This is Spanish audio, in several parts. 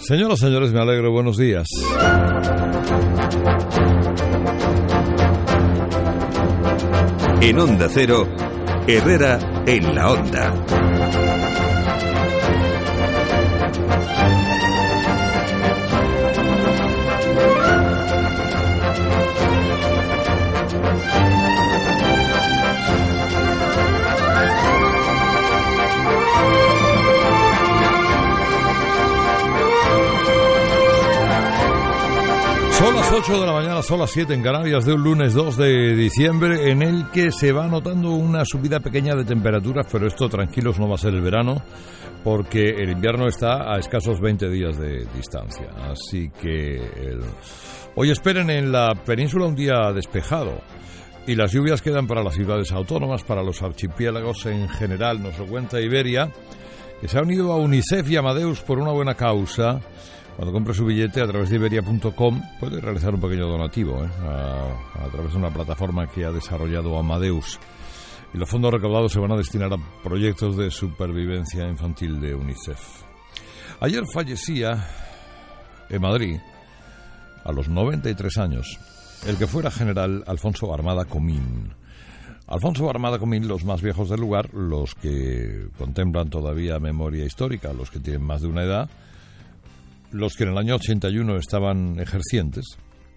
Señoras, señores, me alegro. Buenos días. En Onda Cero, Herrera en la Onda. Son las 8 de la mañana, son las 7 en Canarias de un lunes 2 de diciembre, en el que se va notando una subida pequeña de temperaturas, pero esto, tranquilos, no va a ser el verano, porque el invierno está a escasos 20 días de distancia. Así que hoy esperen en la península un día despejado, y las lluvias quedan para las ciudades autónomas, para los archipiélagos en general. Nos lo cuenta Iberia, que se ha unido a UNICEF y Amadeus por una buena causa. Cuando compre su billete a través de Iberia.com puede realizar un pequeño donativo a través de una plataforma que ha desarrollado Amadeus. Y los fondos recaudados se van a destinar a proyectos de supervivencia infantil de UNICEF. Ayer fallecía en Madrid, a los 93 años, el que fuera general Alfonso Armada Comín. Alfonso Armada Comín, los más viejos del lugar, los que contemplan todavía memoria histórica, los que tienen más de una edad, los que en el año 81 estaban ejercientes,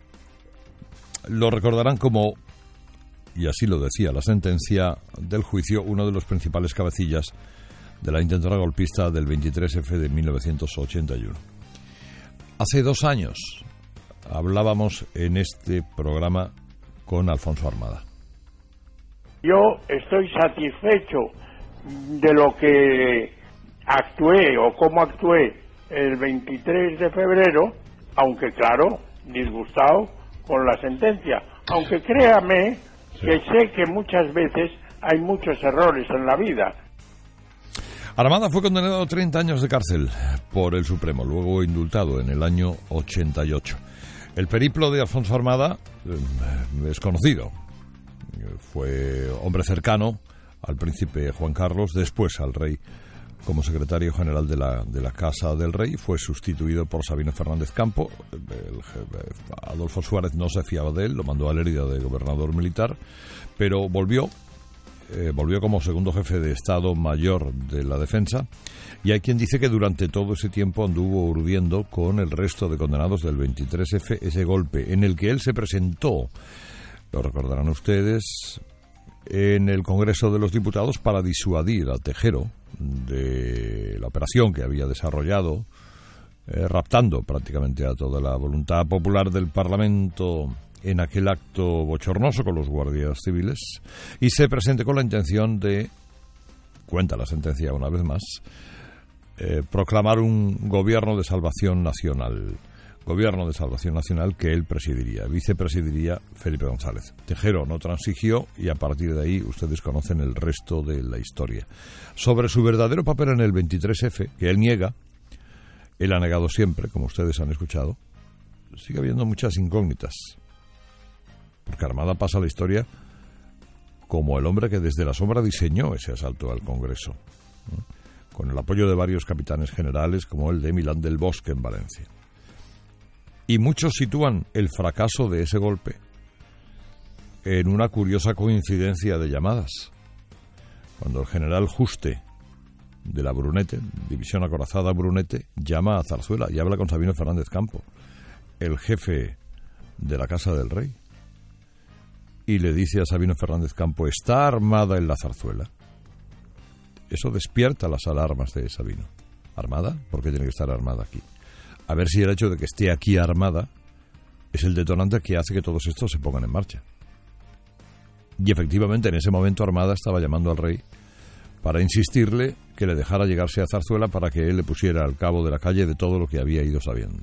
lo recordarán como, y así lo decía la sentencia del juicio, uno de los principales cabecillas de la intentona golpista del 23F de 1981. Hace 2 años hablábamos en este programa con Alfonso Armada. Yo estoy satisfecho de lo que actué o cómo actué el 23 de febrero, aunque claro, disgustado con la sentencia. Aunque créame que sé que muchas veces hay muchos errores en la vida. Armada fue condenado a 30 años de cárcel por el Supremo, luego indultado en el año 88. El periplo de Alfonso Armada es conocido. Fue hombre cercano al príncipe Juan Carlos, después al rey, como secretario general de la Casa del Rey. Fue sustituido por Sabino Fernández Campo. Adolfo Suárez no se fiaba de él, lo mandó a Lérida de gobernador militar, pero volvió como segundo jefe de Estado Mayor de la Defensa, y hay quien dice que durante todo ese tiempo anduvo urdiendo con el resto de condenados del 23F ese golpe en el que él se presentó, lo recordarán ustedes, en el Congreso de los Diputados para disuadir a Tejero de la operación que había desarrollado, raptando prácticamente a toda la voluntad popular del Parlamento en aquel acto bochornoso con los guardias civiles, y se presente con la intención de, cuenta la sentencia una vez más, proclamar un gobierno de salvación nacional. Gobierno de salvación nacional que él presidiría, vicepresidiría Felipe González. Tejero no transigió y a partir de ahí ustedes conocen el resto de la historia. Sobre su verdadero papel en el 23F, que él niega, él ha negado siempre, como ustedes han escuchado, sigue habiendo muchas incógnitas. Porque Armada pasa a la historia como el hombre que desde la sombra diseñó ese asalto al Congreso, con el apoyo de varios capitanes generales como el de Milán del Bosque en Valencia. Y muchos sitúan el fracaso de ese golpe en una curiosa coincidencia de llamadas. Cuando el general Juste de la Brunete, División Acorazada Brunete, llama a Zarzuela y habla con Sabino Fernández Campo, el jefe de la Casa del Rey, y le dice a Sabino Fernández Campo: ¿está Armada en la Zarzuela? Eso despierta las alarmas de Sabino. ¿Armada? ¿Por qué tiene que estar Armada aquí? A ver si el hecho de que esté aquí Armada es el detonante que hace que todos estos se pongan en marcha. Y efectivamente, en ese momento Armada estaba llamando al rey para insistirle que le dejara llegarse a Zarzuela para que él le pusiera al cabo de la calle de todo lo que había ido sabiendo.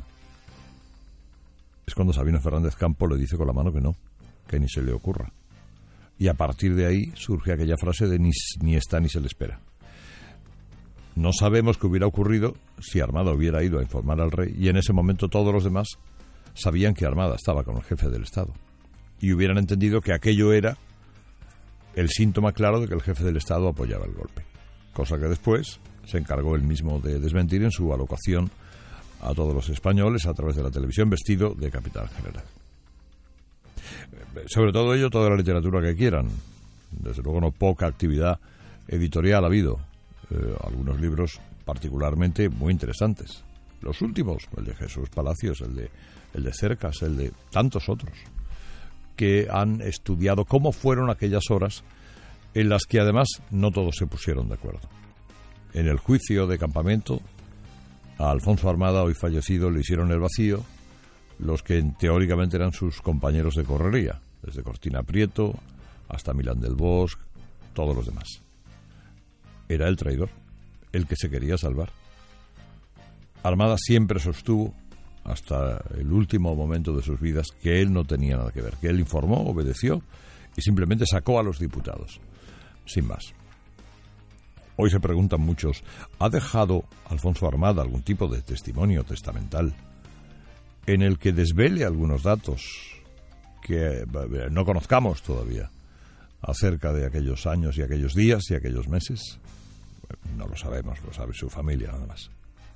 Es cuando Sabino Fernández Campo le dice con la mano que no, que ni se le ocurra. Y a partir de ahí surge aquella frase de ni está ni se le espera. No sabemos qué hubiera ocurrido si Armada hubiera ido a informar al rey, y en ese momento todos los demás sabían que Armada estaba con el jefe del Estado y hubieran entendido que aquello era el síntoma claro de que el jefe del Estado apoyaba el golpe, cosa que después se encargó él mismo de desmentir en su alocución a todos los españoles a través de la televisión vestido de capitán general. Sobre todo ello, toda la literatura que quieran. Desde luego no poca actividad editorial ha habido. Algunos libros particularmente muy interesantes. Los últimos, el de Jesús Palacios, el de Cercas, el de tantos otros, que han estudiado cómo fueron aquellas horas en las que además no todos se pusieron de acuerdo. En el juicio de campamento, a Alfonso Armada, hoy fallecido, le hicieron el vacío los que teóricamente eran sus compañeros de correría, desde Cortina Prieto hasta Milán del Bosch, todos los demás. Era el traidor, el que se quería salvar. Armada siempre sostuvo, hasta el último momento de sus vidas, que él no tenía nada que ver, que él informó, obedeció y simplemente sacó a los diputados, sin más. Hoy se preguntan muchos, ¿ha dejado Alfonso Armada algún tipo de testimonio testamental en el que desvele algunos datos que no conozcamos todavía acerca de aquellos años y aquellos días y aquellos meses? No lo sabemos, lo sabe su familia nada más.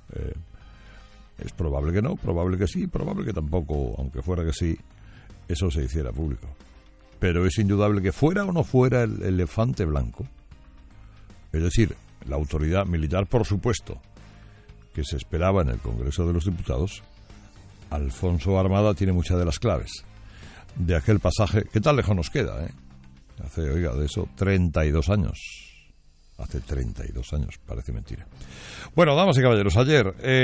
Es probable que no, probable que sí, probable que tampoco, aunque fuera que sí, eso se hiciera público. Pero es indudable que fuera o no fuera el elefante blanco, es decir, la autoridad militar, por supuesto, que se esperaba en el Congreso de los Diputados, Alfonso Armada tiene muchas de las claves de aquel pasaje. ¿Qué tan lejos nos queda, Hace, oiga, de eso 32 años. Hace 32 años, parece mentira. Bueno, damas y caballeros, ayer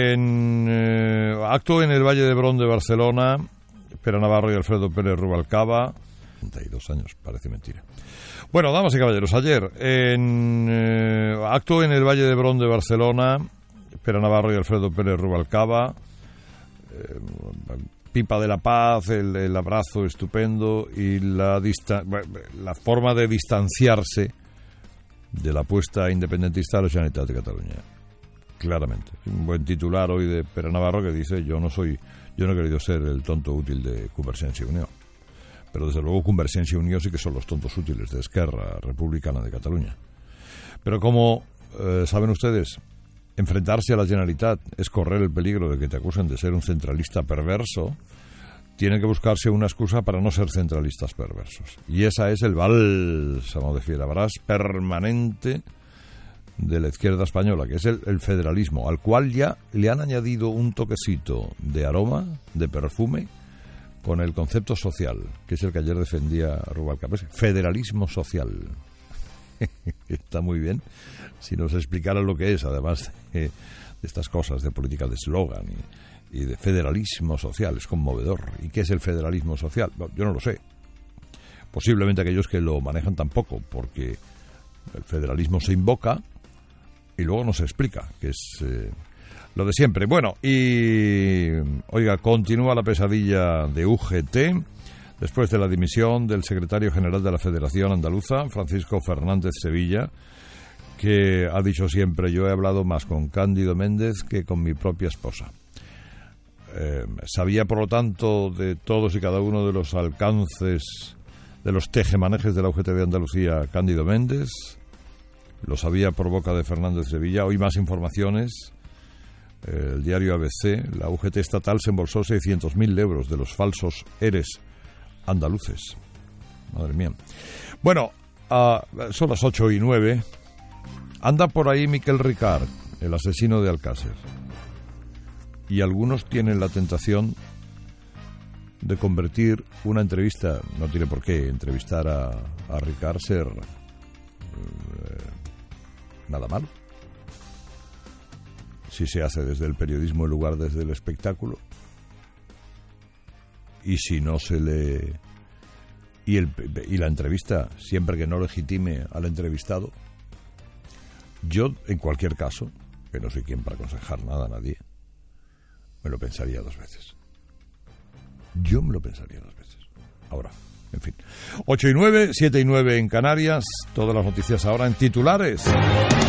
acto en el Valle d'Hebron de Barcelona, Pere Navarro y Alfredo Pérez Rubalcaba. 32 años, parece mentira. Bueno, damas y caballeros, ayer acto en el Valle d'Hebron de Barcelona, Pere Navarro y Alfredo Pérez Rubalcaba. Pipa de la Paz, el abrazo estupendo y la forma de distanciarse de la apuesta independentista de la Generalitat de Cataluña. Claramente. Un buen titular hoy de Pere Navarro que dice yo no he querido ser el tonto útil de Convergència i Unió. Pero desde luego Convergència i Unió sí que son los tontos útiles de Esquerra Republicana de Cataluña. Pero como saben ustedes, enfrentarse a la Generalitat es correr el peligro de que te acusen de ser un centralista perverso. Tienen que buscarse una excusa para no ser centralistas perversos. Y esa es el bálsamo de Fierabras permanente de la izquierda española, que es el federalismo, al cual ya le han añadido un toquecito de aroma, de perfume, con el concepto social, que es el que ayer defendía Rubalcaba. Federalismo social. Está muy bien si nos explicara lo que es, además de estas cosas de política de eslogan y de federalismo social. Es conmovedor. ¿Y qué es el federalismo social? No, yo no lo sé. Posiblemente aquellos que lo manejan tampoco, porque el federalismo se invoca y luego no se explica, que es lo de siempre. Bueno, y oiga, continúa la pesadilla de UGT después de la dimisión del secretario general de la Federación Andaluza, Francisco Fernández Sevilla, que ha dicho siempre: yo he hablado más con Cándido Méndez que con mi propia esposa. Sabía, por lo tanto, de todos y cada uno de los alcances de los tejemanejes de la UGT de Andalucía Cándido Méndez. Lo sabía por boca de Fernández Sevilla. Hoy más informaciones. El diario ABC: la UGT estatal se embolsó 600.000 euros de los falsos ERES andaluces. Madre mía. Bueno, son las 8:09. Anda por ahí Miquel Ricard, el asesino de Alcácer. Y algunos tienen la tentación de convertir una entrevista, no tiene por qué entrevistar a Ricard ser nada malo, si se hace desde el periodismo en lugar desde el espectáculo, y si no se le y la entrevista, siempre que no legitime al entrevistado. Yo, en cualquier caso, que no soy quien para aconsejar nada a nadie, me lo pensaría dos veces. Yo me lo pensaría dos veces. Ahora, en fin. 8:09, 7:09 en Canarias. Todas las noticias ahora en titulares.